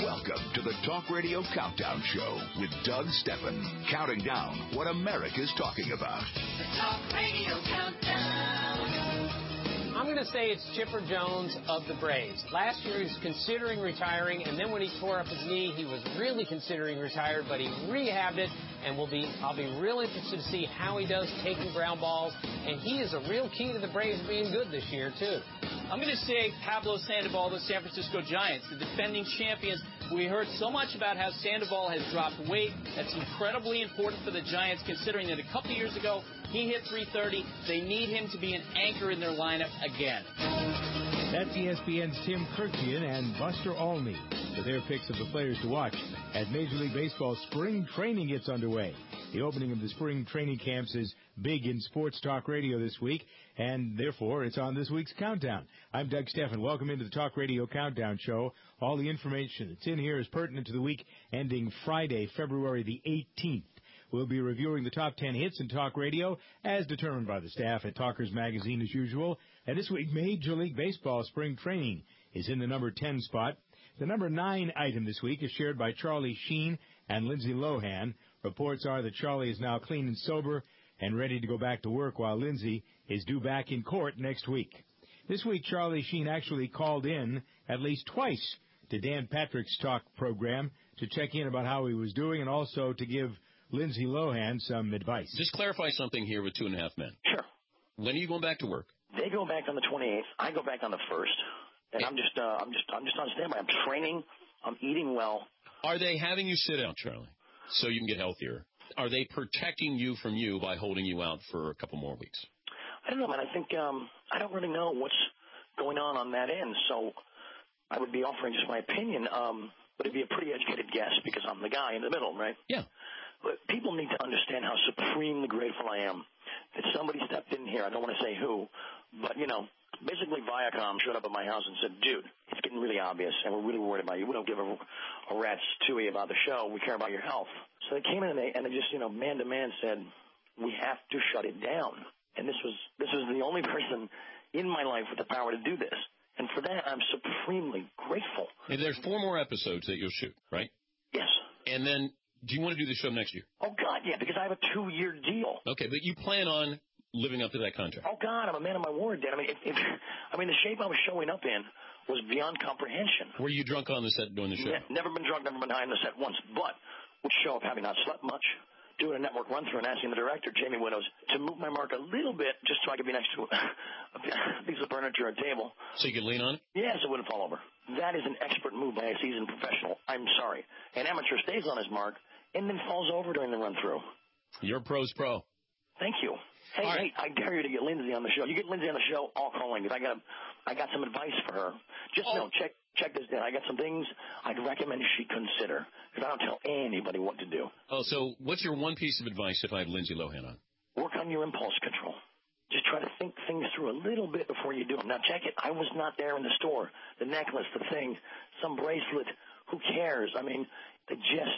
Welcome to the Talk Radio Countdown Show with Doug Steffen, counting down what America's talking about. The Talk Radio Countdown. I'm going to say it's Chipper Jones of the Braves. Last year he was considering retiring, and then when he tore up his knee, he was really considering retiring, but he rehabbed it, and I'll be real interested to see how he does taking ground balls, and he is a real key to the Braves being good this year, too. I'm going to say Pablo Sandoval of the San Francisco Giants, the defending champions. We heard so much about how Sandoval has dropped weight. That's incredibly important for the Giants, considering that a couple years ago he hit .330. They need him to be an anchor in their lineup again. That's ESPN's Tim Kurkjian and Buster Olney with their picks of the players to watch as Major League Baseball spring training gets underway. The opening of the spring training camps is big in sports talk radio this week, and therefore it's on this week's Countdown. I'm Doug Steffen. Welcome into the Talk Radio Countdown Show. All the information that's in here is pertinent to the week ending Friday, February the 18th. We'll be reviewing the top 10 hits in talk radio as determined by the staff at Talkers Magazine as usual. And this week, Major League Baseball spring training is in the number 10 spot. The number 9 item this week is shared by Charlie Sheen and Lindsay Lohan. Reports are that Charlie is now clean and sober and ready to go back to work, while Lindsay is due back in court next week. This week, Charlie Sheen actually called in at least twice to Dan Patrick's talk program to check in about how he was doing and also to give Lindsay Lohan some advice. Just clarify something here with Two and a Half Men. Sure. When are you going back to work? They go back on the 28th. I go back on the 1st. And I'm just on standby. I'm training. I'm eating well. Are they having you sit out, Charlie, so you can get healthier? Are they protecting you from you by holding you out for a couple more weeks? I don't know, man. I think I don't really know what's going on that end, so I would be offering just my opinion, but it'd be a pretty educated guess because I'm the guy in the middle, right? Yeah. But people need to understand how supremely grateful I am that somebody stepped in here. I don't want to say who, but, basically Viacom showed up at my house and said, dude, it's getting really obvious, and we're really worried about you. We don't give a rat's tooey about the show. We care about your health. So they came in and they just, man to man said, we have to shut it down. And this was the only person in my life with the power to do this. And for that, I'm supremely grateful. And there's 4 more episodes that you'll shoot, right? Yes. And then do you want to do the show next year? Oh, God, yeah, because I have a 2-year deal. Okay, but you plan on living up to that contract? Oh, God, I'm a man of my word, Dan. The shape I was showing up in was beyond comprehension. Were you drunk on the set during the show? Never been drunk, never been high on the set once, but would show up having not slept much, doing a network run-through and asking the director, Jamie Widows, to move my mark a little bit just so I could be next to a piece of furniture or a table. So you could lean on it? Yes, it wouldn't fall over. That is an expert move by a seasoned professional. I'm sorry. An amateur stays on his mark and then falls over during the run-through. You're a pro's pro. Thank you. Hey, right. I dare you to get Lindsay on the show. You get Lindsay on the show, I'll call in because I got some advice for her. Just check this down. I got some things I'd recommend she consider because I don't tell anybody what to do. Oh, so what's your one piece of advice if I have Lindsay Lohan on? Work on your impulse control. Just try to think things through a little bit before you do them. Now, check it. I was not there in the store. The necklace, the thing, some bracelet. Who cares? They're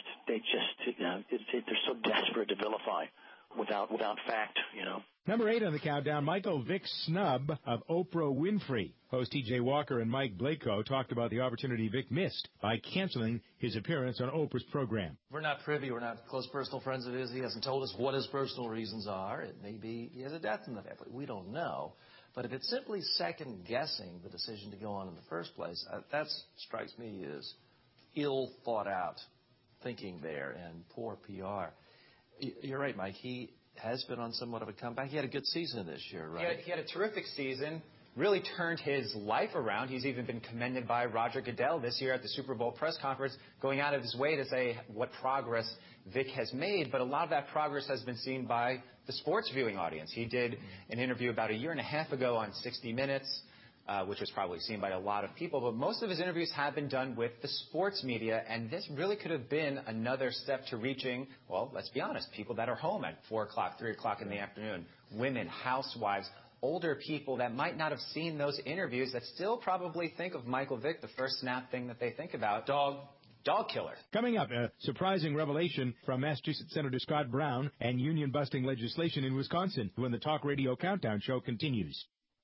so desperate to vilify without fact, Number 8 on the countdown, Michael Vick Snub of Oprah Winfrey. Host T.J. Walker and Mike Blako talked about the opportunity Vick missed by canceling his appearance on Oprah's program. We're not privy. We're not close personal friends of his. He hasn't told us what his personal reasons are. It may be he has a death in the family. We don't know. But if it's simply second-guessing the decision to go on in the first place, that strikes me as ill-thought-out thinking there and poor PR. You're right, Mike. He has been on somewhat of a comeback. He had a good season this year, right? He had a terrific season, really turned his life around. He's even been commended by Roger Goodell this year at the Super Bowl press conference, going out of his way to say what progress Vic has made. But a lot of that progress has been seen by the sports viewing audience. He did an interview about a year and a half ago on 60 Minutes, which was probably seen by a lot of people. But most of his interviews have been done with the sports media, and this really could have been another step to reaching, well, let's be honest, people that are home at 4 o'clock, 3 o'clock in the afternoon, women, housewives, older people that might not have seen those interviews that still probably think of Michael Vick, the first snap thing that they think about, dog killer. Coming up, a surprising revelation from Massachusetts Senator Scott Brown and union-busting legislation in Wisconsin when the Talk Radio Countdown Show continues.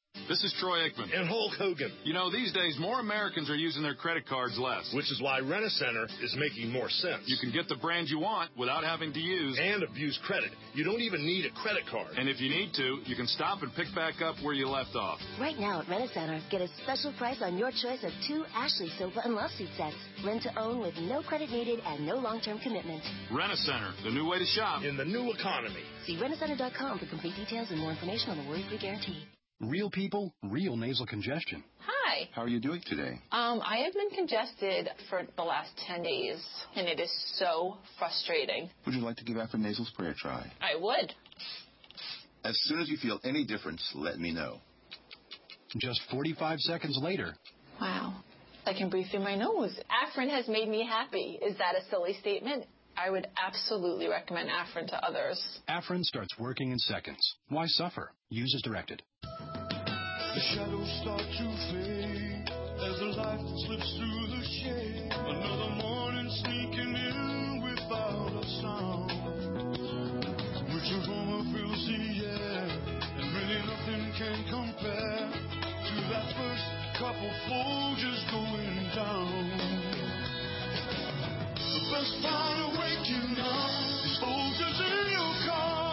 This is Troy Aikman. And Hulk Hogan. You know, these days, more Americans are using their credit cards less. Which is why Rent-A-Center is making more sense. You can get the brand you want without having to use and abuse credit. You don't even need a credit card. And if you need to, you can stop and pick back up where you left off. Right now at Rent-A-Center, get a special price on your choice of 2 Ashley sofa and love seat sets. Rent to own with no credit needed and no long-term commitment. Rent-A-Center, the new way to shop. In the new economy. See rentacenter.com for complete details and more information on the worry-free guarantee. Real people, real nasal congestion. Hi. How are you doing today? I have been congested for the last 10 days, and it is so frustrating. Would you like to give Afrin nasal spray a try? I would. As soon as you feel any difference, let me know. Just 45 seconds later. Wow. I can breathe through my nose. Afrin has made me happy. Is that a silly statement? I would absolutely recommend Afrin to others. Afrin starts working in seconds. Why suffer? Use as directed. The shadows start to fade as the light slips through the shade. Another morning sneaking in without a sound. Which aroma fills the air, and really nothing can compare to that first couple Folgers going down. The best part of waking up is Folgers in your car.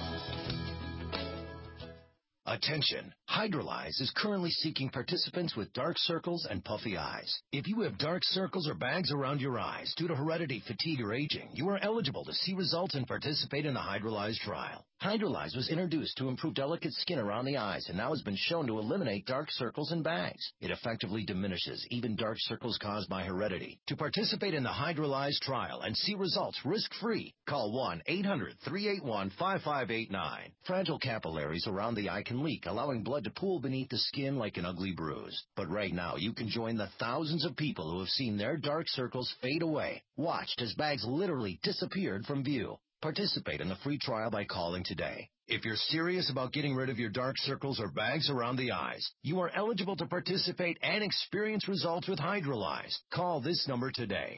Attention! Hydrolyze is currently seeking participants with dark circles and puffy eyes. If you have dark circles or bags around your eyes due to heredity, fatigue, or aging, you are eligible to see results and participate in the Hydrolyze trial. Hydrolyze was introduced to improve delicate skin around the eyes and now has been shown to eliminate dark circles and bags. It effectively diminishes even dark circles caused by heredity. To participate in the Hydrolyze trial and see results risk-free, call 1-800-381-5589. Fragile capillaries around the eye can leak, allowing blood to pool beneath the skin like an ugly bruise. But right now, you can join the thousands of people who have seen their dark circles fade away, watched as bags literally disappeared from view. Participate in the free trial by calling today. If you're serious about getting rid of your dark circles or bags around the eyes, you are eligible to participate and experience results with Hydrolyze. Call this number today,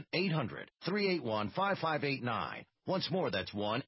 1-800-381-5589. Once more, that's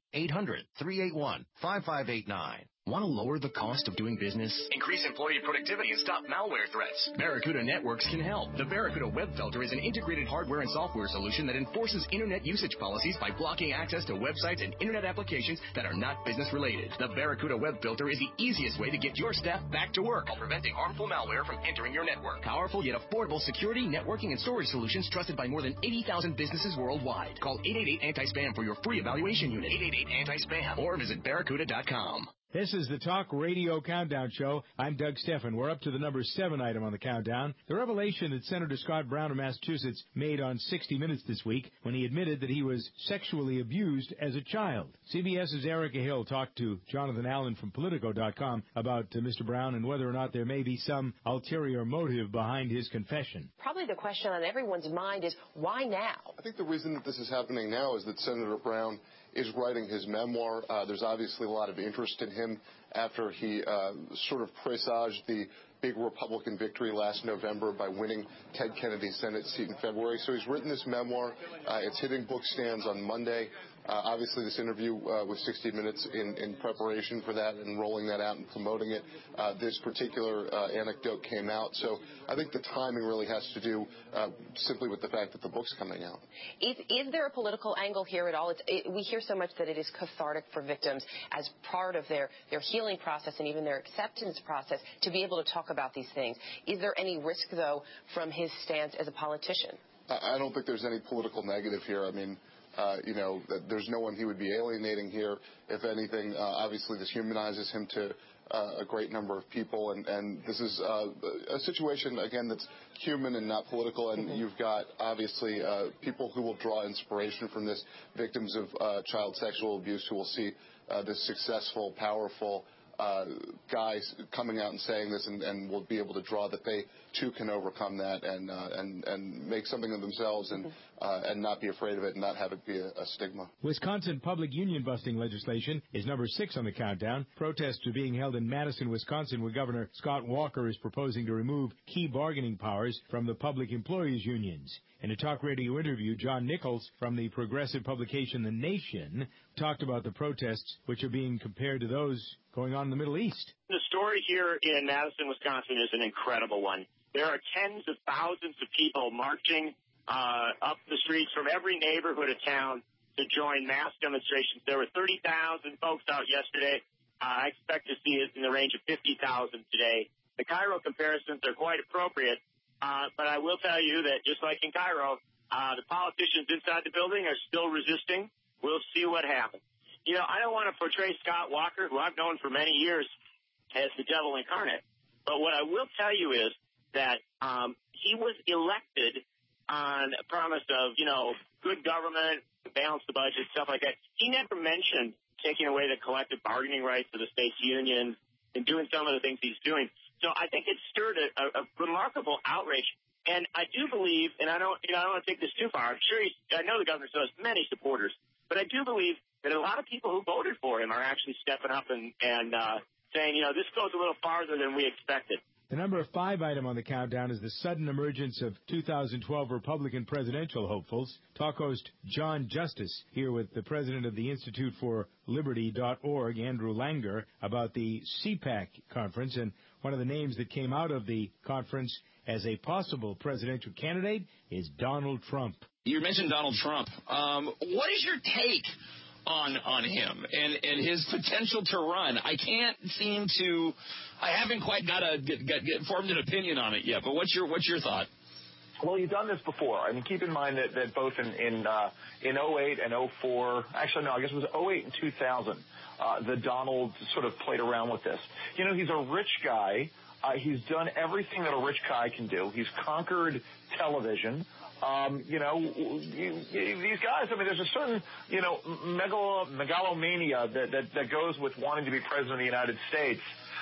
1-800-381-5589. Want to lower the cost of doing business? Increase employee productivity and stop malware threats. Barracuda Networks can help. The Barracuda Web Filter is an integrated hardware and software solution that enforces internet usage policies by blocking access to websites and internet applications that are not business related. The Barracuda Web Filter is the easiest way to get your staff back to work while preventing harmful malware from entering your network. Powerful yet affordable security, networking, and storage solutions trusted by more than 80,000 businesses worldwide. Call 888-ANTI-SPAM for your free evaluation unit. 888-ANTI-SPAM or visit barracuda.com. This is the Talk Radio Countdown Show. I'm Doug Steffen. We're up to the number 7 item on the countdown. The revelation that Senator Scott Brown of Massachusetts made on 60 Minutes this week when he admitted that he was sexually abused as a child. CBS's Erica Hill talked to Jonathan Allen from Politico.com about Mr. Brown and whether or not there may be some ulterior motive behind his confession. Probably the question on everyone's mind is, why now? I think the reason that this is happening now is that Senator Brown is writing his memoir. There's obviously a lot of interest in him after he sort of presaged the big Republican victory last November by winning Ted Kennedy's Senate seat in February. So he's written this memoir. It's hitting bookstands on Monday. Obviously, this interview with 60 Minutes in preparation for that and rolling that out and promoting it, this particular anecdote came out. So I think the timing really has to do simply with the fact that the book's coming out. Is there a political angle here at all? We hear so much that it is cathartic for victims as part of their healing process and even their acceptance process to be able to talk about these things. Is there any risk, though, from his stance as a politician? I don't think there's any political negative here. I mean, there's no one he would be alienating here. If anything, obviously this humanizes him to a great number of people. And this is a situation, again, that's human and not political. And you've got, obviously, people who will draw inspiration from this, victims of child sexual abuse who will see this successful, powerful guys coming out and saying this and will be able to draw that they too can overcome that and make something of themselves and not be afraid of it and not have it be a stigma. Wisconsin public union busting legislation is number 6 on the countdown. Protests are being held in Madison, Wisconsin, where Governor Scott Walker is proposing to remove key bargaining powers from the public employees unions. In a talk radio interview, John Nichols from the progressive publication The Nation talked about the protests, which are being compared to those going on in the Middle East. The story here in Madison, Wisconsin is an incredible one. There are tens of thousands of people marching up the streets from every neighborhood of town to join mass demonstrations. There were 30,000 folks out yesterday. I expect to see it in the range of 50,000 today. The Cairo comparisons are quite appropriate, but I will tell you that just like in Cairo, the politicians inside the building are still resisting. We'll see what happens. You know, I don't want to portray Scott Walker, who I've known for many years, as the devil incarnate. But what I will tell you is that he was elected on a promise of, you know, good government, balance the budget, stuff like that. He never mentioned taking away the collective bargaining rights of the state's unions and doing some of the things he's doing. So I think it stirred a remarkable outrage. And I do believe, and I don't want to take this too far. I know the governor still has many supporters, but I do believe that a lot of people who voted for him are actually stepping up and saying, you know, this goes a little farther than we expected. The number 5 item on the countdown is the sudden emergence of 2012 Republican presidential hopefuls. Talk host John Justice here with the president of the Institute for Liberty.org, Andrew Langer, about the CPAC conference. And one of the names that came out of the conference as a possible presidential candidate is Donald Trump. You mentioned Donald Trump. What is your take on him and his potential to run? I haven't quite got formed an opinion on it yet, but what's your thought? Well, he's done this before. I mean, keep in mind that both in 08 and 04, actually, no, I guess it was 08 and 2000, the Donald sort of played around with this. You know, he's a rich guy. He's done everything that a rich guy can do. He's conquered television. You know, these guys, I mean, there's a certain, you know, megalomania that goes with wanting to be president of the United States.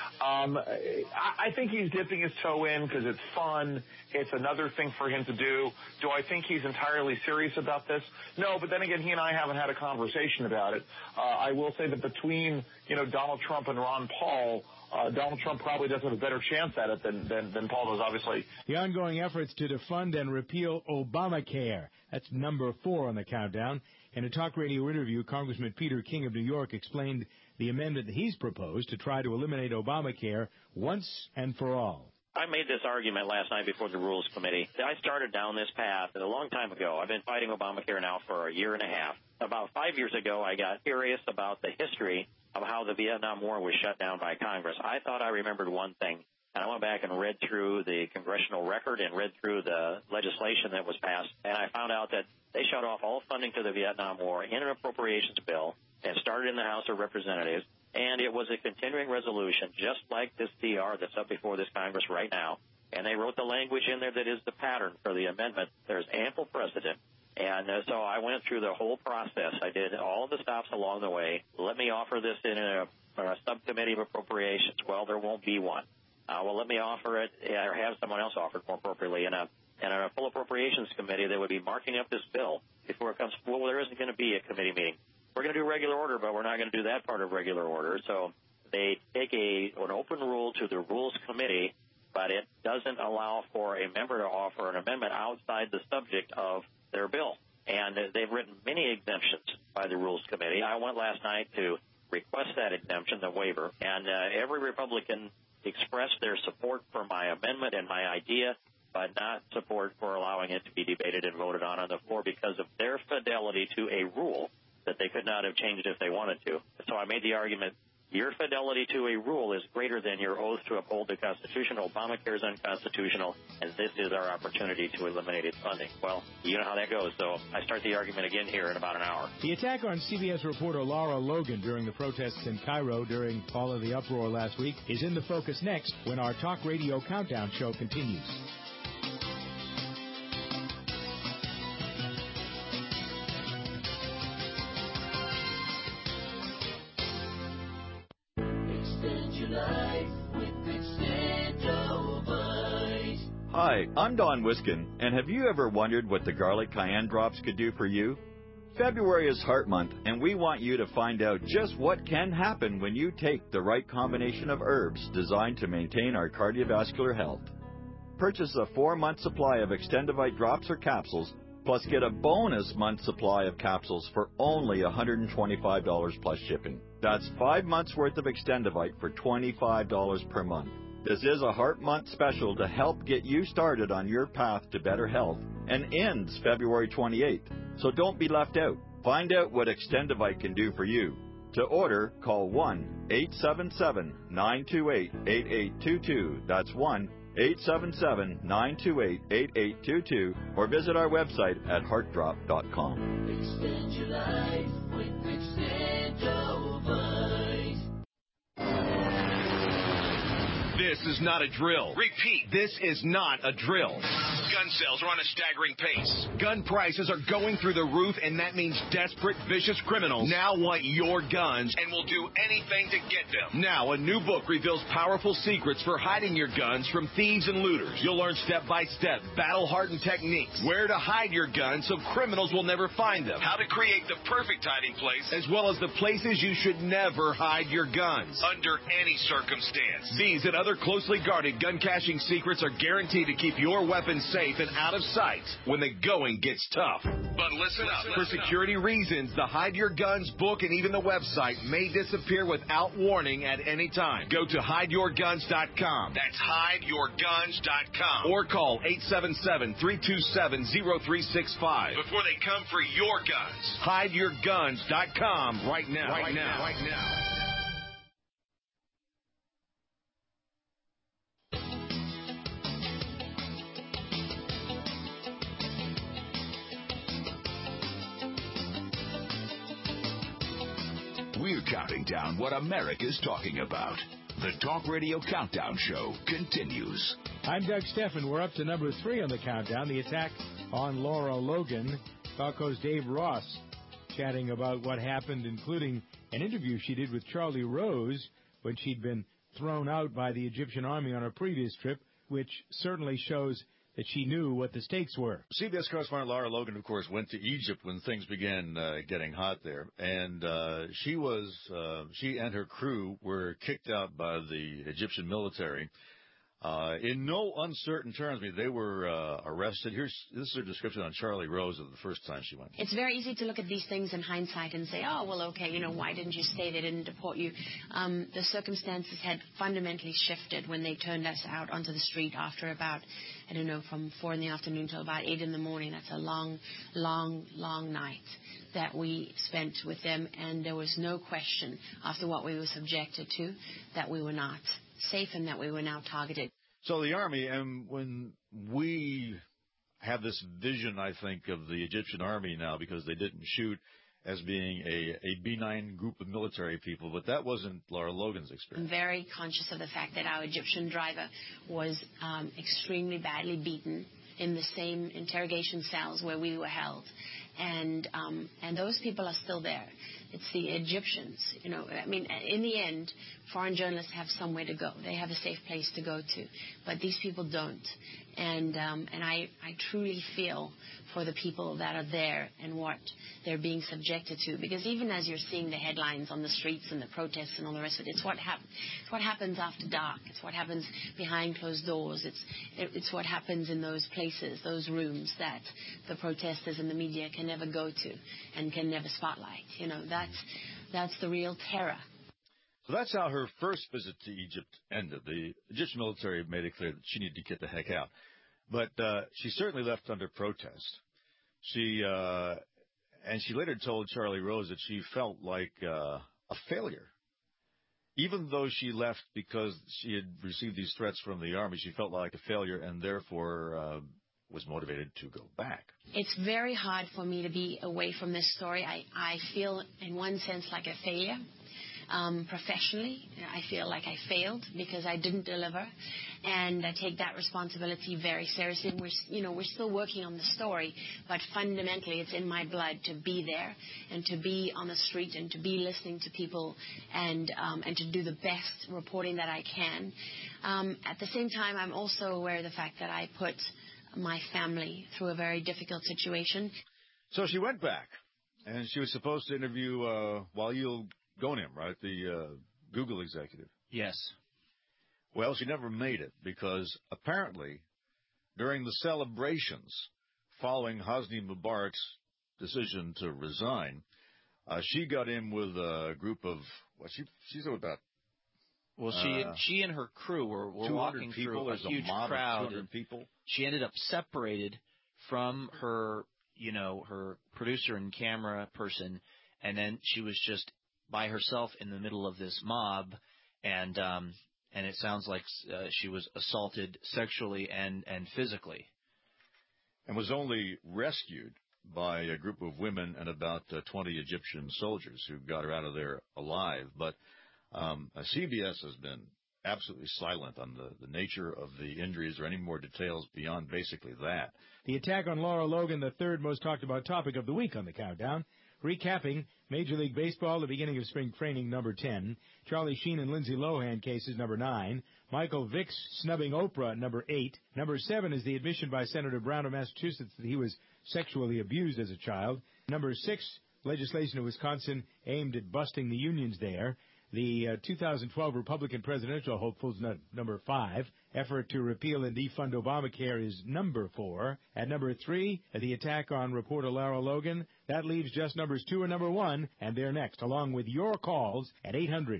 I think he's dipping his toe in because it's fun. It's another thing for him to do. Do I think he's entirely serious about this? No, but then again, he and I haven't had a conversation about it. I will say that between, you know, Donald Trump and Ron Paul, Donald Trump probably does have a better chance at it than Paul does, obviously. The ongoing efforts to defund and repeal Obamacare. That's number 4 on the countdown. In a talk radio interview, Congressman Peter King of New York explained the amendment that he's proposed to try to eliminate Obamacare once and for all. I made this argument last night before the Rules Committee. I started down this path a long time ago. I've been fighting Obamacare now for a year and a half. About 5 years ago, I got curious about the history of how the Vietnam War was shut down by Congress. I thought I remembered one thing, and I went back and read through the congressional record and read through the legislation that was passed, and I found out that they shut off all funding to the Vietnam War in an appropriations bill and started in the House of Representatives, and it was a continuing resolution, just like this DR that's up before this Congress right now. And they wrote the language in there that is the pattern for the amendment. There's ample precedent. And so I went through the whole process. I did all of the stops along the way. Let me offer this in a subcommittee of appropriations. Well, there won't be one. Well, let me offer it or have someone else offer it more appropriately in a full appropriations committee that would be marking up this bill before it comes. Well, there isn't going to be a committee meeting. We're going to do regular order, but we're not going to do that part of regular order. So they take an open rule to the Rules Committee, but it doesn't allow for a member to offer an amendment outside the subject of their bill. And they've written many exemptions by the Rules Committee. I went last night to request that exemption, the waiver, and every Republican expressed their support for my amendment and my idea, but not support for allowing it to be debated and voted on the floor because of their fidelity to a rule that they could not have changed if they wanted to. So I made the argument, your fidelity to a rule is greater than your oath to uphold the Constitution. Obamacare is unconstitutional, and this is our opportunity to eliminate its funding. Well, you know how that goes, so I start the argument again here in about an hour. The attack on CBS reporter Laura Logan during the protests in Cairo during all of the uproar last week is in the focus next when our Talk Radio Countdown show continues. Hi, I'm Don Wiskin, and have you ever wondered what the garlic cayenne drops could do for you? February is Heart Month, and we want you to find out just what can happen when you take the right combination of herbs designed to maintain our cardiovascular health. Purchase a 4-month supply of Extendivite drops or capsules Plus, get a bonus month supply of capsules for only $125 plus shipping. That's 5 months' worth of Extendivite for $25 per month. This is a Heart Month special to help get you started on your path to better health and ends February 28th. So don't be left out. Find out what Extendivite can do for you. To order, call 1-877-928-8822. That's 1-877-928-8822. Or visit our website at heartdrop.com. Extend your life with Extendovite. This is not a drill. Repeat, this is not a drill. Gun sales are on a staggering pace. Gun prices are going through the roof, and that means desperate, vicious criminals now want your guns and will do anything to get them. Now, a new book reveals powerful secrets for hiding your guns from thieves and looters. You'll learn step-by-step, battle-hardened techniques, where to hide your guns so criminals will never find them, how to create the perfect hiding place, as well as the places you should never hide your guns, under any circumstance. These and other closely guarded gun caching secrets are guaranteed to keep your weapons safe and out of sight when the going gets tough. But listen up. For security reasons, the Hide Your Guns book and even the website may disappear without warning at any time. Go to hideyourguns.com. That's hideyourguns.com. Or call 877-327-0365 before they come for your guns. Hideyourguns.com right now. Right now. We're counting down what America's talking about. The Talk Radio Countdown Show continues. I'm Doug Steffen. We're up to number 3 on the countdown, the attack on Laura Logan. Talco's Dave Ross chatting about what happened, including an interview she did with Charlie Rose when she'd been thrown out by the Egyptian army on her previous trip, which certainly shows that she knew what the stakes were. CBS correspondent Laura Logan, of course, went to Egypt when things began getting hot there, and she and her crew were kicked out by the Egyptian military in no uncertain terms. I mean, they were arrested. This is her description on Charlie Rose of the first time she went. It's very easy to look at these things in hindsight and say, oh, well, okay, why didn't you stay? They didn't deport you. The circumstances had fundamentally shifted when they turned us out onto the street after about, from 4 in the afternoon till about 8 in the morning. That's a long, long, long night that we spent with them, and there was no question after what we were subjected to that we were not safe and that we were now targeted. So the Army, and when we have this vision, I think, of the Egyptian Army now, because they didn't shoot, as being a benign group of military people, but that wasn't Laura Logan's experience. I'm very conscious of the fact that our Egyptian driver was extremely badly beaten in the same interrogation cells where we were held. And those people are still there. It's the Egyptians, in the end, foreign journalists have somewhere to go. They have a safe place to go to. But these people don't. And I truly feel for the people that are there and what they're being subjected to. Because even as you're seeing the headlines on the streets and the protests and all the rest of it, it's what happens after dark. It's what happens behind closed doors. It's what happens in those places, those rooms that the protesters and the media can never go to and can never spotlight. That's the real terror. So that's how her first visit to Egypt ended. The Egyptian military made it clear that she needed to get the heck out. But she certainly left under protest. She later told Charlie Rose that she felt like a failure. Even though she left because she had received these threats from the Army, she felt like a failure and therefore was motivated to go back. It's very hard for me to be away from this story. I feel, in one sense, like a failure. Professionally, I feel like I failed because I didn't deliver, and I take that responsibility very seriously. And we're still working on the story, but fundamentally, it's in my blood to be there and to be on the street and to be listening to people and to do the best reporting that I can. At the same time, I'm also aware of the fact that I put my family through a very difficult situation. So she went back, and she was supposed to interview Wael Ghonim, right, the Google executive. Yes. Well, she never made it because apparently during the celebrations following Hosni Mubarak's decision to resign, she got in with a group of, she's about... Well, she and her crew were walking people, through a huge crowd. 200 people. She ended up separated from her, her producer and camera person, and then she was just by herself in the middle of this mob, and it sounds like she was assaulted sexually and physically. And was only rescued by a group of women and about 20 Egyptian soldiers who got her out of there alive. But CBS has been absolutely silent on the nature of the injuries or any more details beyond basically that. The attack on Laura Logan, the third most talked about topic of the week on the countdown. Recapping, Major League Baseball, the beginning of spring training, number 10. Charlie Sheen and Lindsay Lohan cases, number 9. Michael Vick's snubbing Oprah, number 8. Number 7 is the admission by Senator Brown of Massachusetts that he was sexually abused as a child. Number 6, legislation in Wisconsin aimed at busting the unions there. The 2012 Republican presidential hopefuls, number 5. Effort to repeal and defund Obamacare is number 4. At number 3, the attack on reporter Laura Logan. That leaves just numbers 2 and number 1, and they're next, along with your calls at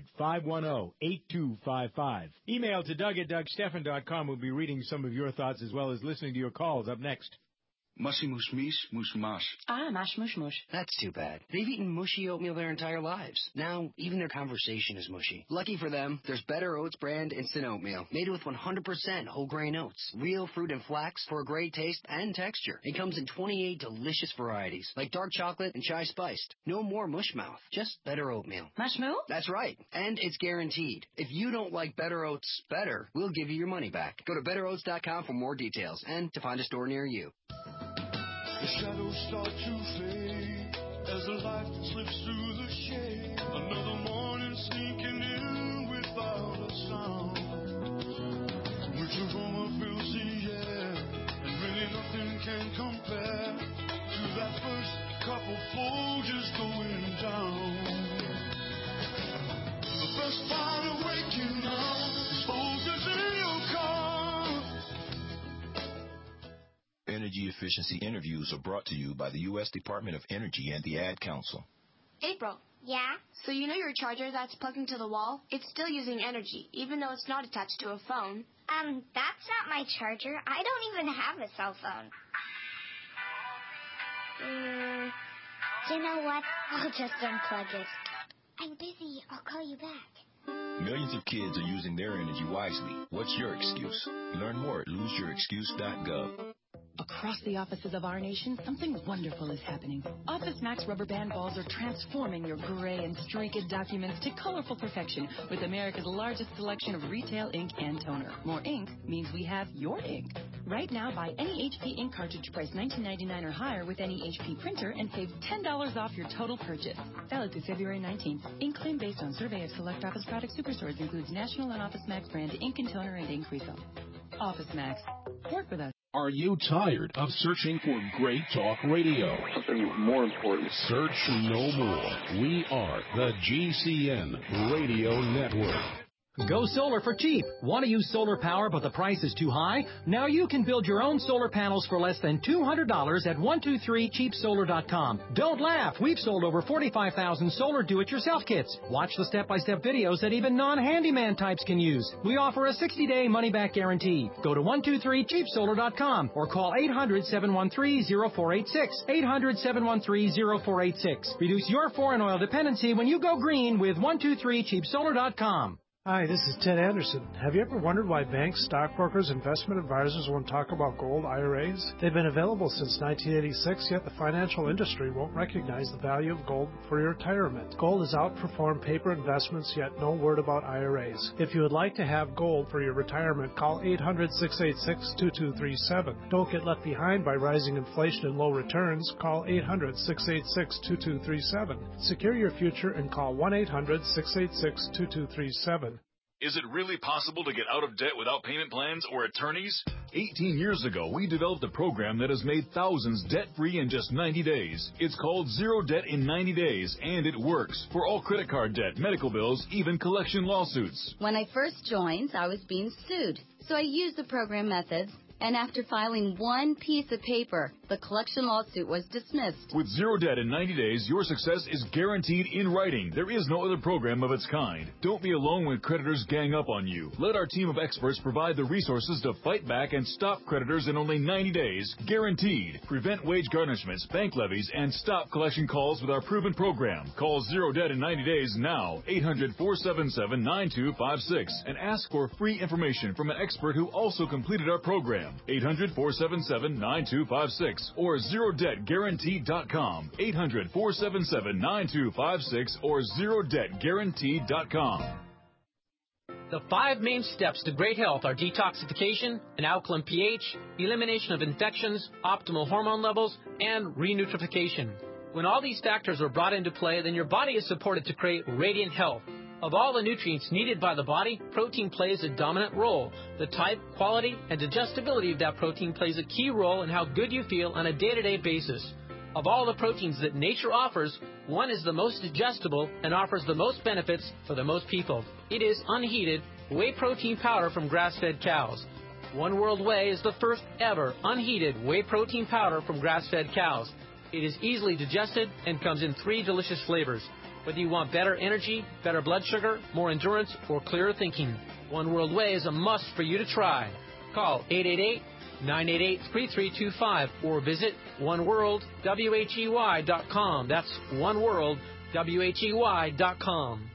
800-510-8255. Email to Doug@DougStephan.com. We'll be reading some of your thoughts as well as listening to your calls up next. Mushy mush mish, mush mush. Ah, mash mush mush. That's too bad. They've eaten mushy oatmeal their entire lives. Now, even their conversation is mushy. Lucky for them, there's Better Oats brand instant oatmeal. Made with 100% whole grain oats, real fruit and flax for a great taste and texture. It comes in 28 delicious varieties, like dark chocolate and chai spiced. No more mush mouth, just Better Oatmeal. Mash moo? That's right, and it's guaranteed. If you don't like Better Oats better, we'll give you your money back. Go to betteroats.com for more details and to find a store near you. The shadows start to fade as the light slips through the shade. Another morning sneaking in without a sound. Which aroma fills the air, and really nothing can compare to that first cup of Folgers going down. The best part of waking up is Folgers in your car. Energy efficiency interviews are brought to you by the U.S. Department of Energy and the Ad Council. April. Yeah? So you know your charger that's plugged into the wall? It's still using energy, even though it's not attached to a phone. That's not my charger. I don't even have a cell phone. You know what? I'll just unplug it. I'm busy. I'll call you back. Millions of kids are using their energy wisely. What's your excuse? Learn more at loseyourexcuse.gov. Across the offices of our nation, something wonderful is happening. Office Max rubber band balls are transforming your gray and streaked documents to colorful perfection with America's largest selection of retail ink and toner. More ink means we have your ink. Right now, buy any HP ink cartridge priced $19.99 or higher with any HP printer and save $10 off your total purchase. Valid through February 19th. Ink claim based on survey of select Office product superstores includes National and Office Max brand ink and toner and ink refill. Office Max. Work with us. Are you tired of searching for great talk radio? Something more important. Search no more. We are the GCN Radio Network. Go solar for cheap. Want to use solar power but the price is too high? Now you can build your own solar panels for less than $200 at 123cheapsolar.com. Don't laugh. We've sold over 45,000 solar do-it-yourself kits. Watch the step-by-step videos that even non-handyman types can use. We offer a 60-day money-back guarantee. Go to 123cheapsolar.com or call 800-713-0486. 800-713-0486. Reduce your foreign oil dependency when you go green with 123cheapsolar.com. Hi, this is Ted Anderson. Have you ever wondered why banks, stockbrokers, investment advisors won't talk about gold IRAs? They've been available since 1986, yet the financial industry won't recognize the value of gold for your retirement. Gold has outperformed paper investments, yet no word about IRAs. If you would like to have gold for your retirement, call 800-686-2237. Don't get left behind by rising inflation and low returns. Call 800-686-2237. Secure your future and call 1-800-686-2237. Is it really possible to get out of debt without payment plans or attorneys? 18 years ago, we developed a program that has made thousands debt-free in just 90 days. It's called Zero Debt in 90 Days, and it works for all credit card debt, medical bills, even collection lawsuits. When I first joined, I was being sued. So I used the program methods And after filing one piece of paper, the collection lawsuit was dismissed. With zero debt in 90 days, your success is guaranteed in writing. There is no other program of its kind. Don't be alone when creditors gang up on you. Let our team of experts provide the resources to fight back and stop creditors in only 90 days. Guaranteed. Prevent wage garnishments, bank levies, and stop collection calls with our proven program. Call Zero Debt in 90 days now. 800-477-9256. And ask for free information from an expert who also completed our program. 800-477-9256 or ZeroDebtGuaranteed.com. 800-477-9256 or ZeroDebtGuaranteed.com. The 5 main steps to great health are detoxification, an alkaline pH, elimination of infections, optimal hormone levels, and renutrification. When all these factors are brought into play, then your body is supported to create radiant health. Of all the nutrients needed by the body, protein plays a dominant role. The type, quality, and digestibility of that protein plays a key role in how good you feel on a day-to-day basis. Of all the proteins that nature offers, one is the most digestible and offers the most benefits for the most people. It is unheated whey protein powder from grass-fed cows. One World Whey is the first ever unheated whey protein powder from grass-fed cows. It is easily digested and comes in 3 delicious flavors. Whether you want better energy, better blood sugar, more endurance, or clearer thinking, One World Whey is a must for you to try. Call 888-988-3325 or visit oneworldwhey.com. That's oneworldwhey.com.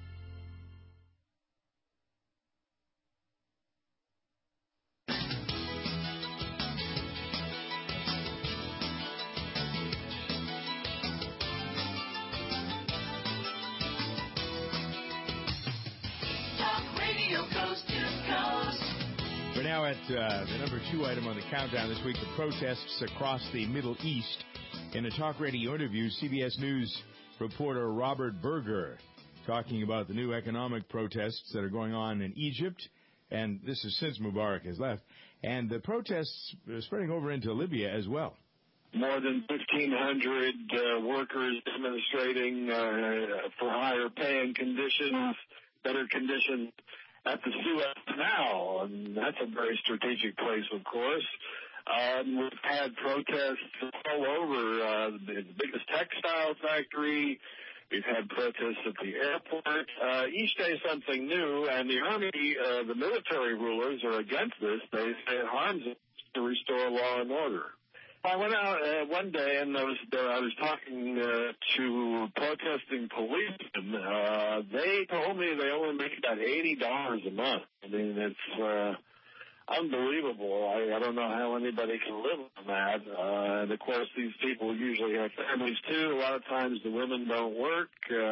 We're now at the number 2 item on the countdown this week, the protests across the Middle East. In a talk radio interview, CBS News reporter Robert Berger talking about the new economic protests that are going on in Egypt, and this is since Mubarak has left, and the protests are spreading over into Libya as well. More than 1,500 workers demonstrating for higher pay and conditions, better conditions at the Suez Canal, and that's a very strategic place, of course. We've had protests all over the biggest textile factory. We've had protests at the airport. Each day something new, and the army, the military rulers are against this. They say it harms us to restore law and order. I went out one day and I was talking to protesting policemen. They told me they only make about $80 a month. I mean, it's unbelievable. I don't know how anybody can live on that. And of course, these people usually have families too. A lot of times the women don't work.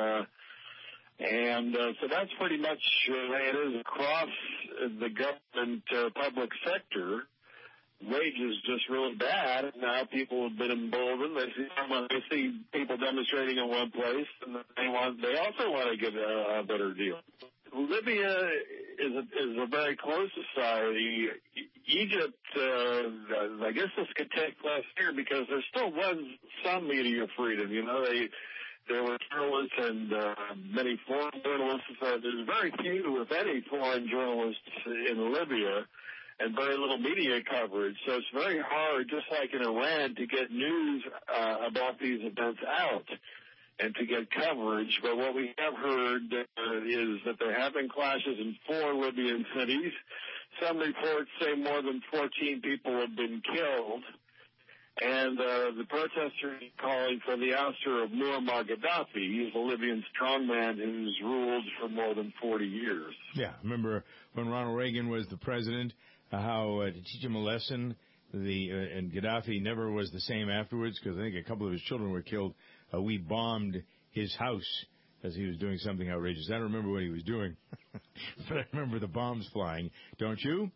So that's pretty much the way it is across the government public sector. Wages just really bad, and now people have been emboldened. They see people demonstrating in one place, and they also want to get a better deal. Libya is a very close society. Egypt, I guess this could take place here because there still was some media freedom. You know, there were journalists and many foreign journalists. There's very few, if any, foreign journalists in Libya, and very little media coverage. So it's very hard, just like in Iran, to get news about these events out and to get coverage. But what we have heard is that there have been clashes in 4 Libyan cities. Some reports say more than 14 people have been killed. And the protesters are calling for the ouster of Muammar Gaddafi. He's a Libyan strongman who's ruled for more than 40 years. Yeah, remember when Ronald Reagan was the president, how to teach him a lesson, and Gaddafi never was the same afterwards because I think a couple of his children were killed. We bombed his house as he was doing something outrageous. I don't remember what he was doing, but I remember the bombs flying. Don't you?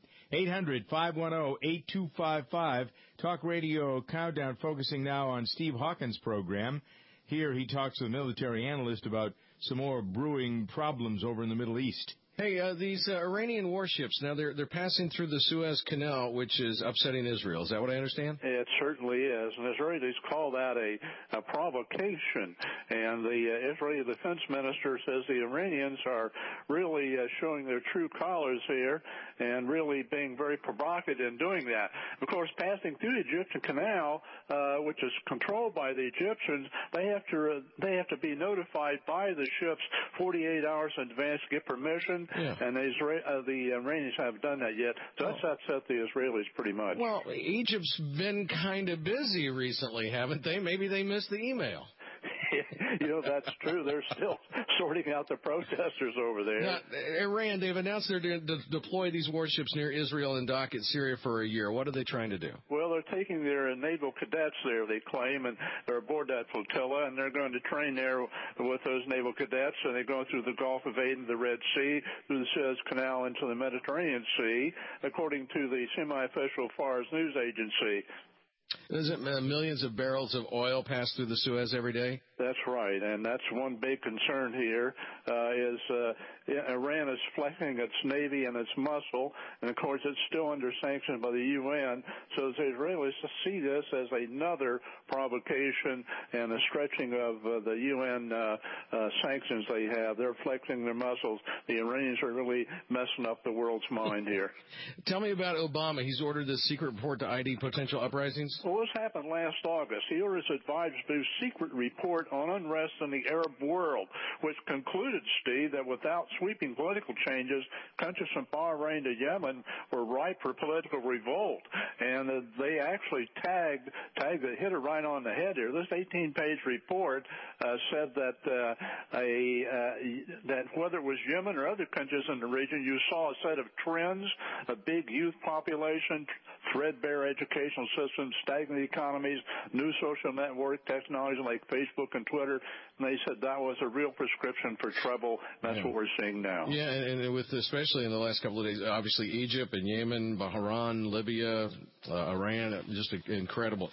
800-510-8255. Talk Radio Countdown, focusing now on Steve Hawkins' program. Here he talks to the military analyst about some more brewing problems over in the Middle East. Hey, these Iranian warships, now they're passing through the Suez Canal, which is upsetting Israel. Is that what I understand? It certainly is. And Israelis call that a provocation. And the Israeli defense minister says the Iranians are really showing their true colors here and really being very provocative in doing that. Of course, passing through the Egyptian Canal, which is controlled by the Egyptians, they have to be notified by the ships 48 hours in advance to get permission. Yeah. And the Iranians haven't done that yet. So that's upset the Israelis pretty much. Well, Egypt's been kind of busy recently, haven't they? Maybe they missed the email. That's true. They're still sorting out the protesters over there. Now, Iran, they've announced they're going to deploy these warships near Israel and dock at Syria for a year. What are they trying to do? Well, they're taking their naval cadets there, they claim, and they're aboard that flotilla, and they're going to train there with those naval cadets, and they're going through the Gulf of Aden, the Red Sea, through the Suez Canal into the Mediterranean Sea, according to the semi-official Fars News Agency. Isn't millions of barrels of oil pass through the Suez every day? That's right, and that's one big concern here, is Iran is flexing its navy and its muscle, and of course it's still under sanctions by the UN, so the Israelis see this as another provocation and a stretching of the UN sanctions they have. They're flexing their muscles. The Iranians are really messing up the world's mind here. Tell me about Obama. He's ordered this secret report to ID potential uprisings. Well, this happened last August. He orders advisors to do a secret report on unrest in the Arab world, which concluded, Steve, that without sweeping political changes, countries from Bahrain to Yemen were ripe for political revolt. And they actually hit it right on the head here. This 18-page report said that that whether it was Yemen or other countries in the region, you saw a set of trends: a big youth population, threadbare educational systems, stagnant economies, new social network technology like Facebook and Twitter. And they said that was a real prescription for trouble. That's what we're seeing now. Yeah, and with especially in the last couple of days, obviously Egypt and Yemen, Bahrain, Libya, Iran, just incredible.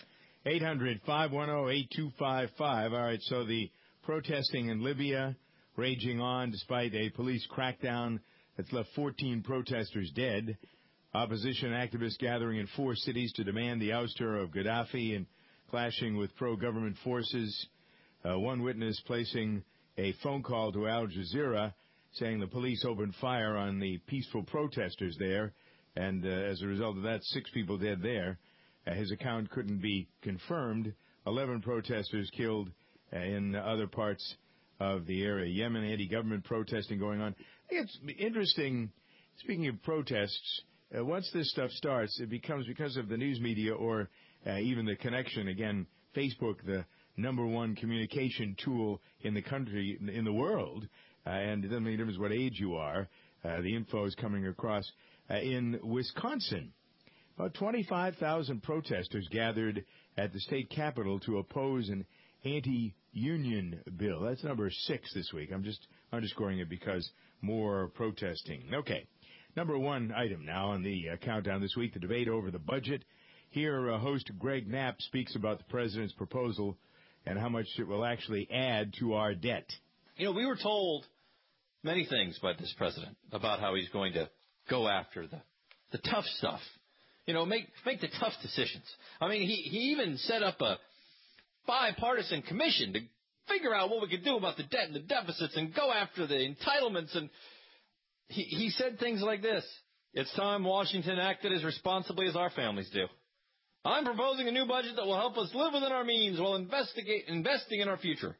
800-510-8255. All right, so the protesting in Libya raging on despite a police crackdown that's left 14 protesters dead. Opposition activists gathering in 4 cities to demand the ouster of Gaddafi and clashing with pro-government forces. One witness placing a phone call to Al Jazeera saying the police opened fire on the peaceful protesters there, and as a result of that, 6 people dead there. His account couldn't be confirmed. 11 protesters killed in other parts of the area. Yemen, anti-government protesting going on. I think it's interesting, speaking of protests, once this stuff starts, it becomes, because of the news media or even the connection, again, Facebook, the #1 communication tool in the country, in the world, and it doesn't make a difference what age you are, the info is coming across. In Wisconsin, about 25,000 protesters gathered at the state capitol to oppose an anti-union bill. That's number 6 this week. I'm just underscoring it because more protesting. Okay. #1 item now on the countdown this week, the debate over the budget. Here, host Greg Knapp speaks about the president's proposal and how much it will actually add to our debt. You know, we were told many things by this president about how he's going to go after the tough stuff. You know, make the tough decisions. I mean, he even set up a bipartisan commission to figure out what we could do about the debt and the deficits and go after the entitlements. And he said things like this: "It's time Washington acted as responsibly as our families do. I'm proposing a new budget that will help us live within our means while investing in our future."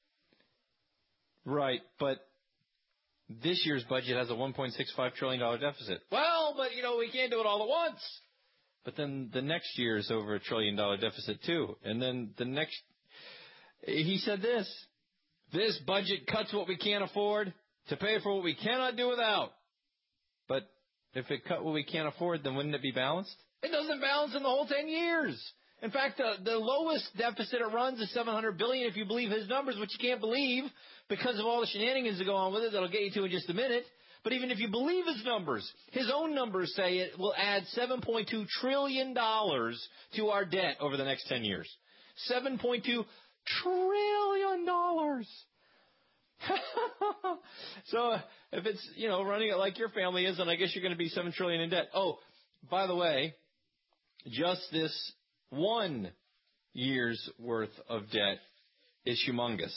Right, but this year's budget has a $1.65 trillion deficit. Well, but, you know, we can't do it all at once. But then the next year is over $1 trillion deficit, too. And then the next, he said this budget cuts what we can't afford to pay for what we cannot do without. But if it cut what we can't afford, then wouldn't it be balanced? It doesn't balance in the whole 10 years. In fact, the lowest deficit it runs is $700 billion if you believe his numbers, which you can't believe because of all the shenanigans that go on with it that I'll get you to in just a minute. But even if you believe his numbers, his own numbers say it will add $7.2 trillion to our debt over the next 10 years. $7.2 trillion. So if it's, running it like your family is, then I guess you're going to be $7 trillion in debt. Oh, by the way, just this 1 year's worth of debt is humongous.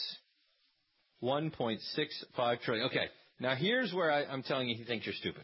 $1.65 trillion. Okay. Now here's where I'm telling you he thinks you're stupid.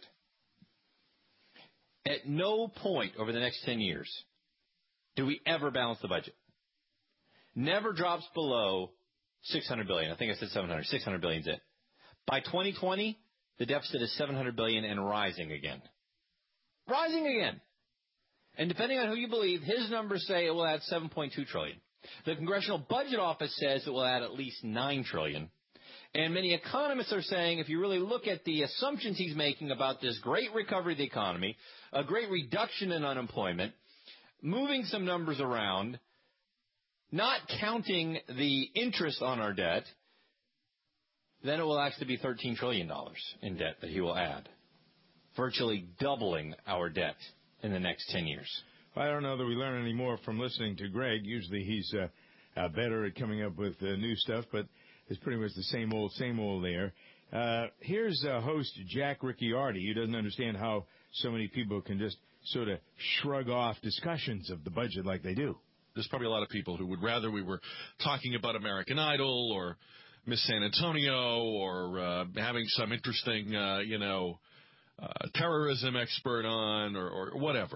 At no point over the next 10 years do we ever balance the budget. Never drops below $600 billion. I think I said 700. $600 billion is it. By 2020, the deficit is $700 billion and rising again. Rising again. And depending on who you believe, his numbers say it will add $7.2 trillion. The Congressional Budget Office says it will add at least $9 trillion. And many economists are saying if you really look at the assumptions he's making about this great recovery of the economy, a great reduction in unemployment, moving some numbers around, not counting the interest on our debt, then it will actually be $13 trillion in debt that he will add, virtually doubling our debt in the next 10 years. I don't know that we learn any more from listening to Greg. Usually he's better at coming up with new stuff, but it's pretty much the same old there. Here's host Jack Ricciardi, who doesn't understand how so many people can just sort of shrug off discussions of the budget like they do. There's probably a lot of people who would rather we were talking about American Idol or Miss San Antonio or having some interesting, terrorism expert on or whatever.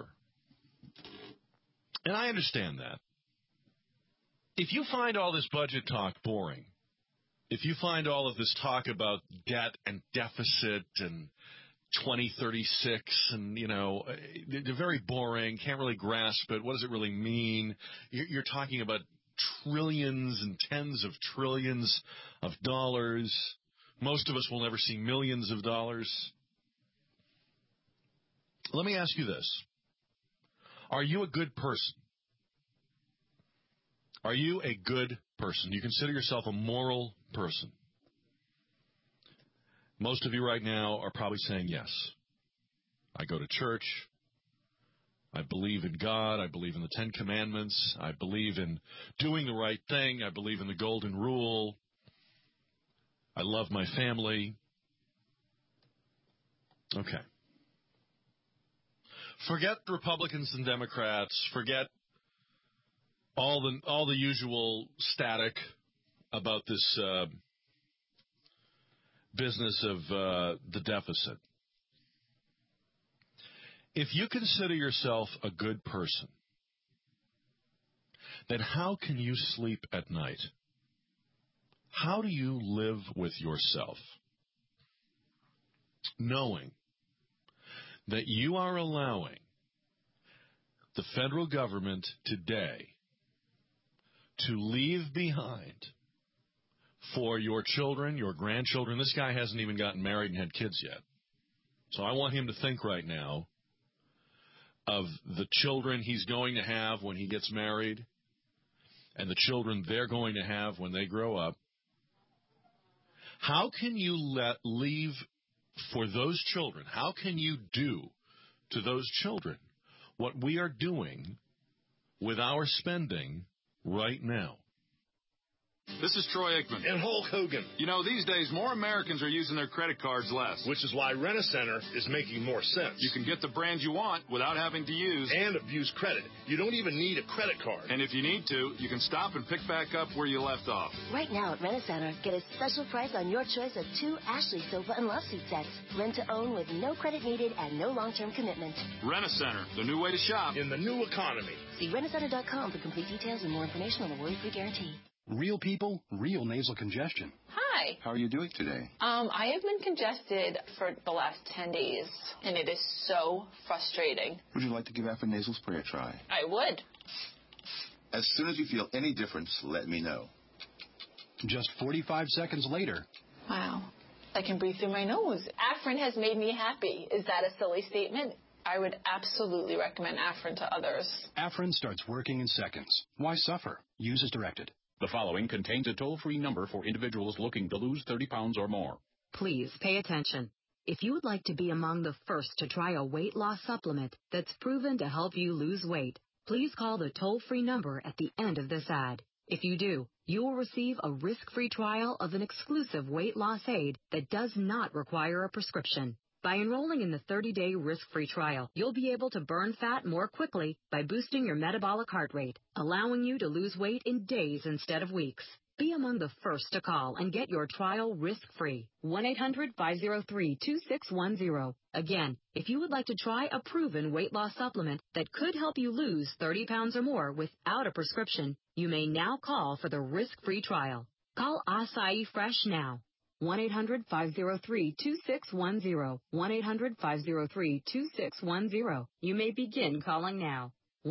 And I understand that. If you find all this budget talk boring, if you find all of this talk about debt and deficit and 2036 and, they're very boring, can't really grasp it, what does it really mean? You're talking about trillions and tens of trillions of dollars. Most of us will never see millions of dollars. Let me ask you this. Are you a good person? Are you a good person? Do you consider yourself a moral person? Most of you right now are probably saying yes. I go to church. I believe in God. I believe in the Ten Commandments. I believe in doing the right thing. I believe in the Golden Rule. I love my family. Okay. Forget Republicans and Democrats. Forget all the usual static about this business of the deficit. If you consider yourself a good person, then how can you sleep at night? How do you live with yourself, knowing that you are allowing the federal government today to leave behind for your children, your grandchildren? This guy hasn't even gotten married and had kids yet. So I want him to think right now of the children he's going to have when he gets married and the children they're going to have when they grow up. How can you leave for those children? How can you do to those children what we are doing with our spending right now? This is Troy Aikman. And Hulk Hogan. These days, more Americans are using their credit cards less. Which is why Rent-A-Center is making more sense. You can get the brand you want without having to use. And abuse credit. You don't even need a credit card. And if you need to, you can stop and pick back up where you left off. Right now at Rent-A-Center, get a special price on your choice of 2 Ashley sofa and love seat sets. Rent to own with no credit needed and no long-term commitment. Rent-A-Center, the new way to shop. In the new economy. See Rent-A-Center.com for complete details and more information on the worry-free guarantee. Real people, real nasal congestion. Hi. How are you doing today? I have been congested for the last 10 days, and it is so frustrating. Would you like to give Afrin nasal spray a try? I would. As soon as you feel any difference, let me know. Just 45 seconds later. Wow. I can breathe through my nose. Afrin has made me happy. Is that a silly statement? I would absolutely recommend Afrin to others. Afrin starts working in seconds. Why suffer? Use as directed. The following contains a toll-free number for individuals looking to lose 30 pounds or more. Please pay attention. If you would like to be among the first to try a weight loss supplement that's proven to help you lose weight, please call the toll-free number at the end of this ad. If you do, you will receive a risk-free trial of an exclusive weight loss aid that does not require a prescription. By enrolling in the 30-day risk-free trial, you'll be able to burn fat more quickly by boosting your metabolic heart rate, allowing you to lose weight in days instead of weeks. Be among the first to call and get your trial risk-free. 1-800-503-2610. Again, if you would like to try a proven weight loss supplement that could help you lose 30 pounds or more without a prescription, you may now call for the risk-free trial. Call Acai Fresh now. 1-800-503-2610. 1-800-503-2610. You may begin calling now.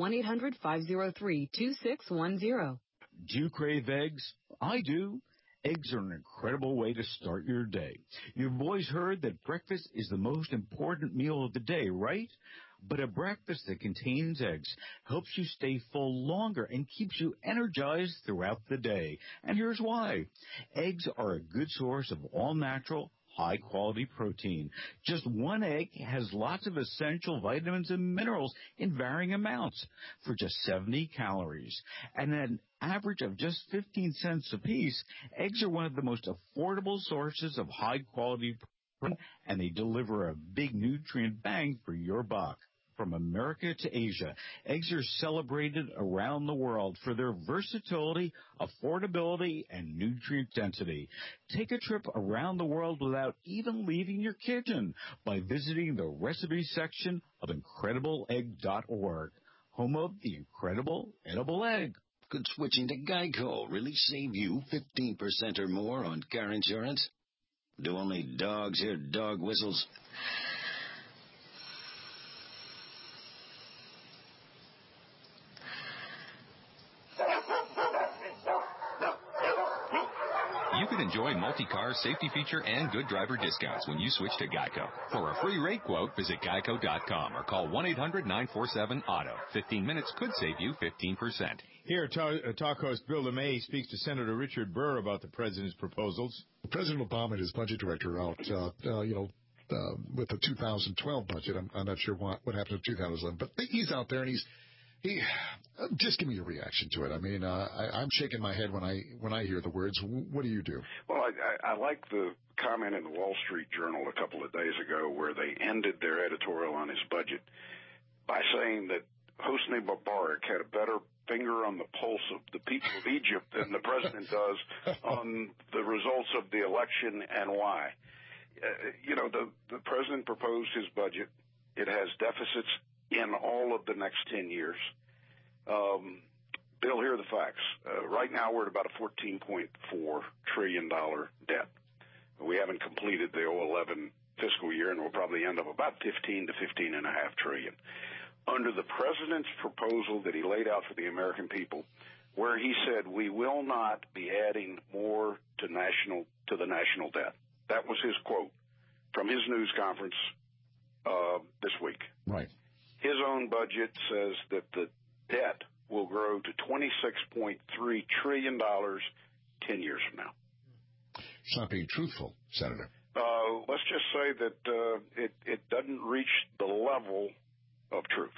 1-800-503-2610. Do you crave eggs? I do. Eggs are an incredible way to start your day. You've always heard that breakfast is the most important meal of the day, right? But a breakfast that contains eggs helps you stay full longer and keeps you energized throughout the day. And here's why. Eggs are a good source of all-natural, high-quality protein. Just one egg has lots of essential vitamins and minerals in varying amounts for just 70 calories. And at an average of just 15 cents apiece, eggs are one of the most affordable sources of high-quality protein, and they deliver a big nutrient bang for your buck. From America to Asia, eggs are celebrated around the world for their versatility, affordability, and nutrient density. Take a trip around the world without even leaving your kitchen by visiting the recipe section of IncredibleEgg.org, home of the incredible edible egg. Could switching to Geico really save you 15% or more on car insurance? Do only dogs hear dog whistles? You can enjoy multi-car safety feature and good driver discounts when you switch to Geico. For a free rate quote, visit geico.com or call 1-800-947-AUTO. 15 minutes could save you 15%. Here, talk host Bill LeMay speaks to Senator Richard Burr about the president's proposals. President Obama and his budget director out, with the 2012 budget. I'm not sure what happened in 2011, but he's out there and he just give me your reaction to it. I mean, I'm shaking my head when I hear the words. What do you do? Well, I like the comment in the Wall Street Journal a couple of days ago where they ended their editorial on his budget by saying that Hosni Mubarak had a better finger on the pulse of the people of Egypt than the president does on the results of the election and why. The president proposed his budget. It has deficits in all of the next 10 years. Bill, here are the facts. Right now we're at about a $14.4 trillion debt. We haven't completed the 2011 fiscal year, and we'll probably end up about 15 to 15.5 trillion. Under the president's proposal that he laid out for the American people, where he said we will not be adding more to the national debt. That was his quote from his news conference this week. Right. His own budget says that the debt will grow to $26.3 trillion 10 years from now. It's not being truthful, Senator. Let's just say that it doesn't reach the level of truth.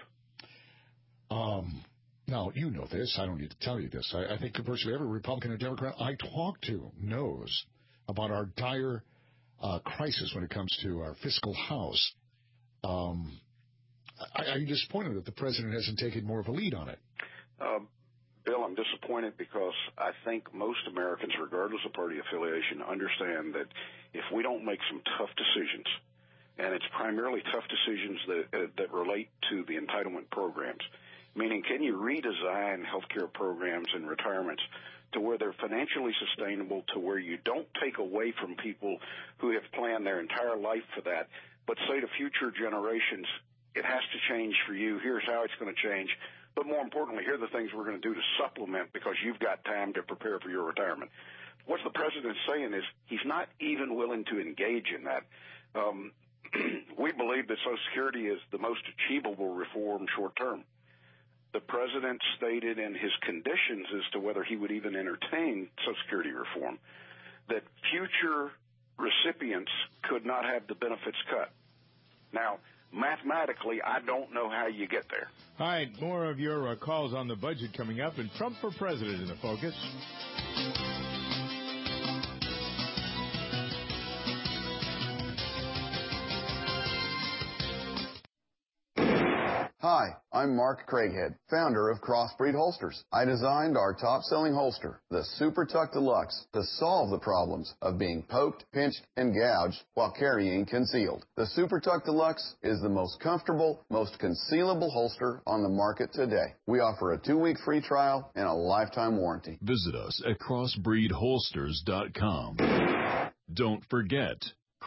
Now, you know this. I don't need to tell you this. I think virtually every Republican and Democrat I talk to knows about our dire crisis when it comes to our fiscal house. Are you disappointed that the president hasn't taken more of a lead on it? Bill, I'm disappointed because I think most Americans, regardless of party affiliation, understand that if we don't make some tough decisions, and it's primarily tough decisions that relate to the entitlement programs, meaning can you redesign healthcare programs and retirements to where they're financially sustainable, to where you don't take away from people who have planned their entire life for that, but say to future generations, it has to change for you. Here's how it's going to change. But more importantly, here are the things we're going to do to supplement because you've got time to prepare for your retirement. What the president's saying is he's not even willing to engage in that. We believe that Social Security is the most achievable reform short term. The president stated in his conditions as to whether he would even entertain Social Security reform that future recipients could not have the benefits cut. Now, mathematically, I don't know how you get there. All right, more of your calls on the budget coming up, and Trump for president in the focus. Hi, I'm Mark Craighead, founder of Crossbreed Holsters. I designed our top-selling holster, the Super Tuck Deluxe, to solve the problems of being poked, pinched, and gouged while carrying concealed. The Super Tuck Deluxe is the most comfortable, most concealable holster on the market today. We offer a 2-week free trial and a lifetime warranty. Visit us at crossbreedholsters.com. Don't forget,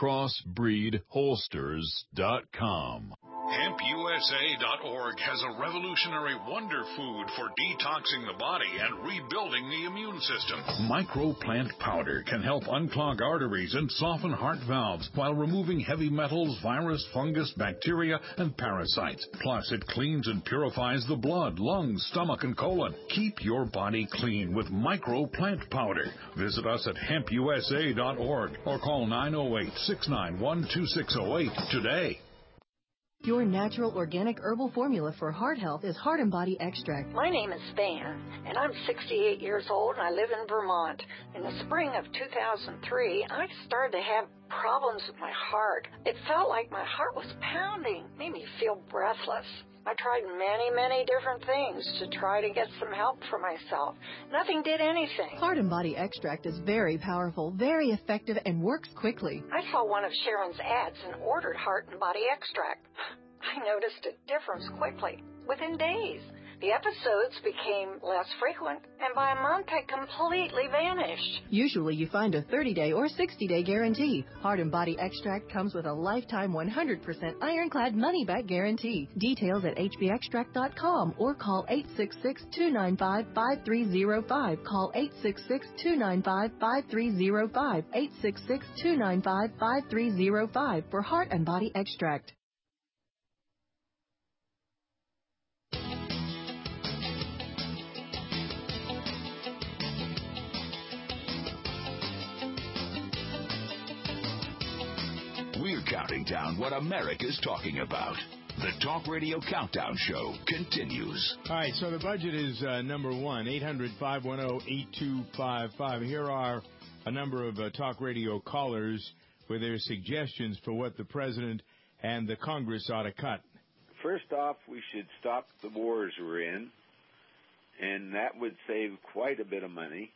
crossbreedholsters.com. HempUSA.org has a revolutionary wonder food for detoxing the body and rebuilding the immune system. Microplant powder can help unclog arteries and soften heart valves while removing heavy metals, virus, fungus, bacteria, and parasites. Plus, it cleans and purifies the blood, lungs, stomach, and colon. Keep your body clean with Microplant powder. Visit us at HempUSA.org or call 908-691-2608 today. Your natural organic herbal formula for heart health is Heart and Body Extract. My name is Van, and I'm 68 years old, and I live in Vermont. In the spring of 2003, I started to have problems with my heart. It felt like my heart was pounding, made me feel breathless. I tried many different things to try to get some help for myself. Nothing did anything. Heart and Body Extract is very powerful, very effective, and works quickly. I saw one of Sharon's ads and ordered Heart and Body Extract. I noticed a difference quickly, within days. The episodes became less frequent, and by a month had completely vanished. Usually you find a 30-day or 60-day guarantee. Heart and Body Extract comes with a lifetime 100% ironclad money-back guarantee. Details at hbextract.com or call 866-295-5305. Call 866-295-5305. 866-295-5305 for Heart and Body Extract. We're counting down what America's talking about. The Talk Radio Countdown Show continues. All right, so the budget is number one, 800-510-8255. Here are a number of talk radio callers with their suggestions for what the president and the Congress ought to cut. First off, we should stop the wars we're in, and that would save quite a bit of money.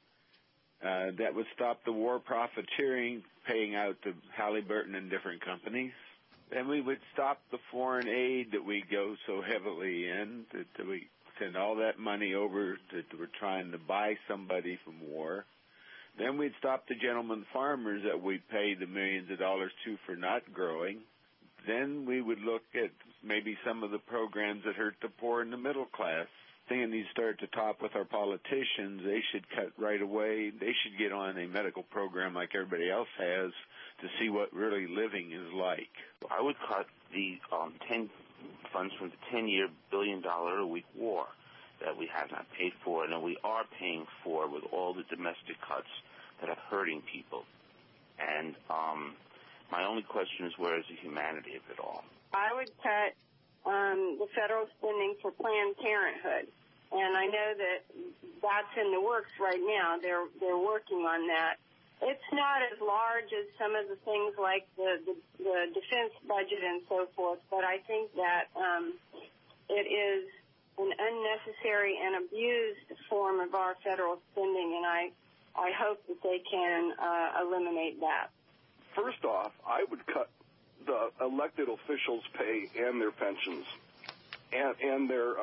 That would stop the war profiteering, paying out to Halliburton and different companies. Then we would stop the foreign aid that we go so heavily in, that we send all that money over that we're trying to buy somebody from war. Then we'd stop the gentlemen farmers that we pay the millions of dollars to for not growing. Then we would look at maybe some of the programs that hurt the poor and the middle class. Thing needs to start to top with our politicians. They should cut right away. They should get on a medical program like everybody else has to see what really living is like. I would cut the funds from the 10-year billion-a-week war that we have not paid for and that we are paying for with all the domestic cuts that are hurting people. And my only question is, where is the humanity of it all? I would cut the federal spending for Planned Parenthood. And I know that that's in the works right now. They're working on that. It's not as large as some of the things like the defense budget and so forth, but I think that it is an unnecessary and abused form of our federal spending, and I hope that they can eliminate that. First off, I would cut the elected officials' pay and their pensions, and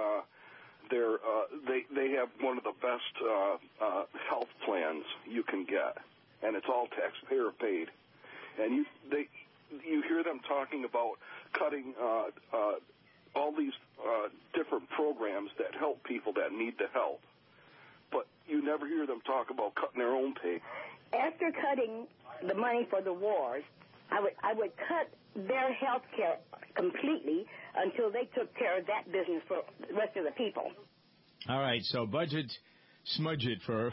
they have one of the best health plans you can get, and it's all taxpayer paid. And you hear them talking about cutting all these different programs that help people that need the help, but you never hear them talk about cutting their own pay. After cutting the money for the wars, I would cut their health care completely until they took care of that business for the rest of the people. All right, so budget, smudge it for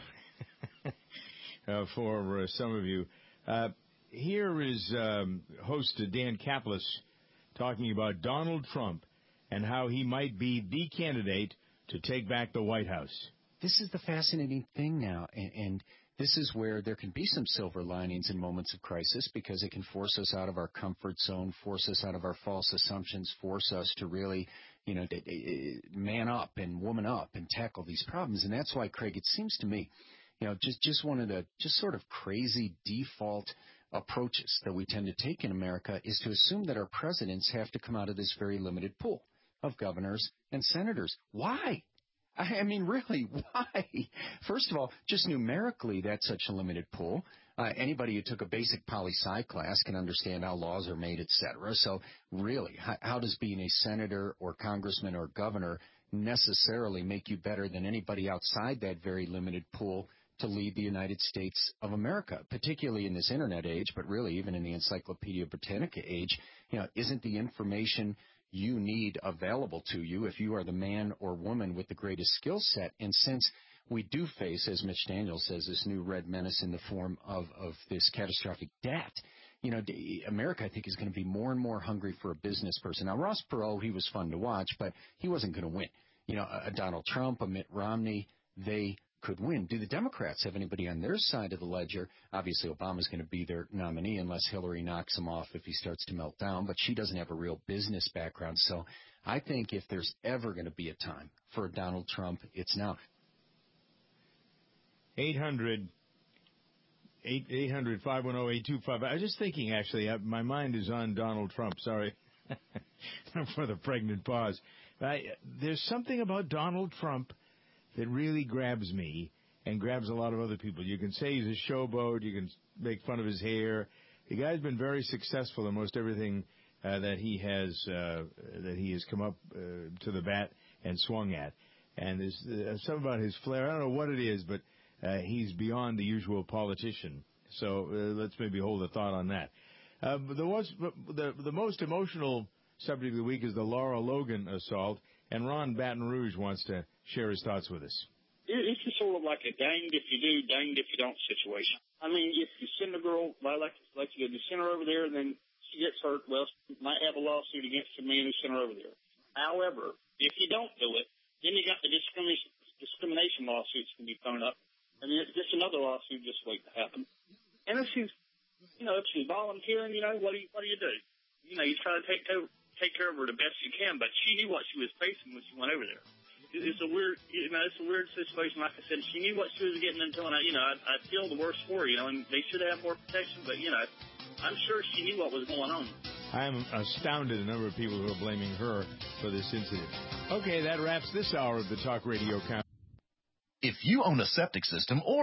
some of you. Here is host Dan Caplis talking about Donald Trump and how he might be the candidate to take back the White House. This is the fascinating thing now, and this is where there can be some silver linings in moments of crisis, because it can force us out of our comfort zone, force us out of our false assumptions, force us to really, man up and woman up and tackle these problems. And that's why, Craig, it seems to me, just one of the just sort of crazy default approaches that we tend to take in America is to assume that our presidents have to come out of this very limited pool of governors and senators. Why? I mean, really, why? First of all, just numerically, that's such a limited pool. Anybody who took a basic poli-sci class can understand how laws are made, et cetera. So really, how does being a senator or congressman or governor necessarily make you better than anybody outside that very limited pool to lead the United States of America, particularly in this Internet age, but really even in the Encyclopedia Britannica age? Isn't the information you need available to you if you are the man or woman with the greatest skill set? And since we do face, as Mitch Daniels says, this new red menace in the form of this catastrophic debt, America, I think, is going to be more and more hungry for a business person. Now, Ross Perot, he was fun to watch, but he wasn't going to win. A Donald Trump, a Mitt Romney, they could win. Do the Democrats have anybody on their side of the ledger? Obviously, Obama's going to be their nominee unless Hillary knocks him off if he starts to melt down, but she doesn't have a real business background. So I think if there's ever going to be a time for Donald Trump, it's now. 800-510-825. I was just thinking, actually, my mind is on Donald Trump. Sorry for the pregnant pause. There's something about Donald Trump that really grabs me and grabs a lot of other people. You can say he's a showboat. You can make fun of his hair. The guy's been very successful in most everything that he has come up to the bat and swung at. And there's something about his flair. I don't know what it is, but he's beyond the usual politician. So let's maybe hold a thought on that. The most emotional subject of the week is the Laura Logan assault, and Ron Baton Rouge wants to share his thoughts with us. It's just sort of like a danged if you do, danged if you don't situation. I mean, if you send a girl, like you send her over there, and then she gets hurt, well, she might have a lawsuit against the man who sent her over there. However, if you don't do it, then you got the discrimination lawsuits can be thrown up, and then it's just another lawsuit just waiting to happen. And if she's volunteering, what do you do? You try to take care of her the best you can, but she knew what she was facing when she went over there. It's a weird situation. Like I said, she knew what she was getting into, and I feel the worst for her, and they should have more protection, but, I'm sure she knew what was going on. I am astounded at the number of people who are blaming her for this incident. Okay, that wraps this hour of the Talk Radio Count. If you own a septic system or